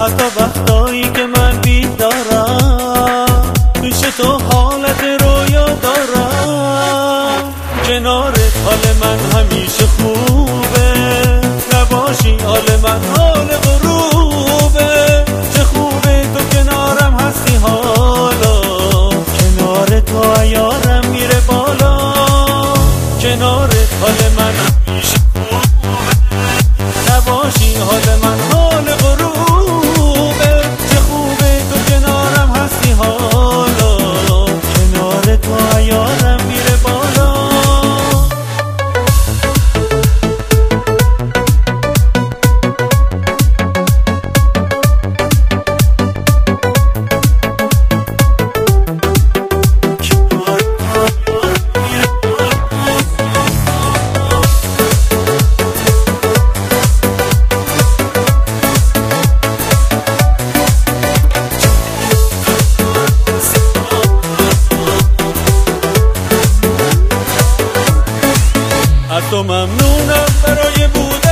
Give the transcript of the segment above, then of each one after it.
حتی وقتایی که من بیدارم پیش تو حالت رویا دارم. کنارت حال من همیشه خوبه، نباشی حال من حال غروبه. چه خوبه تو کنارم هستی حالا، کنار تو عیارم میره بالا. کنارت حال من همیشه خوبه، نباشی حال من حال غروبه. چه خوبه تو کنارم هستی حالا، کنار تو عیارم میره بالا. از تو ممنونم برای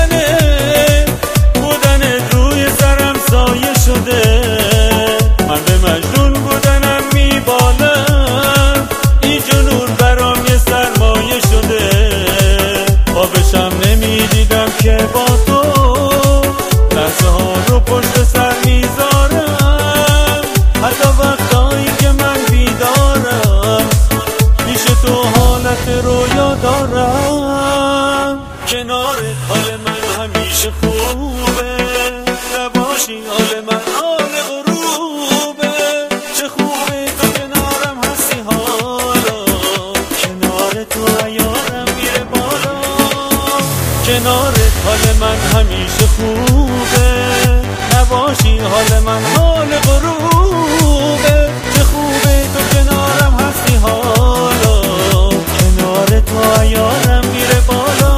بودنت روی سرم سایه شده. من به مجنون بودنم میبالم، این جنون برام یه سرمایه شده. خوابشم نمیدیدم که با تو لحظه ها رو پشت سر میذارم. حتی وقتایی که من بیدارم پیش تو حالت رویا دارم. کنارت حال من همیشه خوبه، نباشی حال من حال غروبه. چه خوبه تو کنارم هستی حالا، کنار تو عیارم میره بالا. کنارت حال من همیشه خوبه، نباشی حال من حال غروبه. چه خوبه تو کنارم هستی حالا، کنار تو عیارم میره بالا.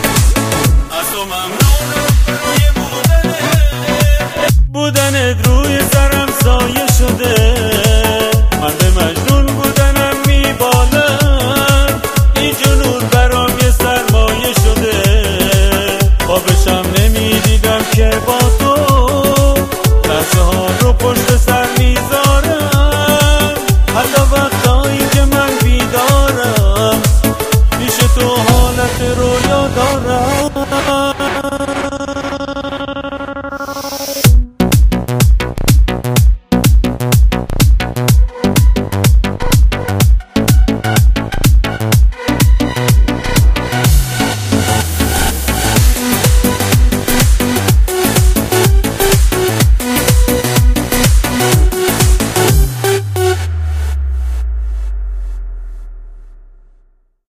بودنت روی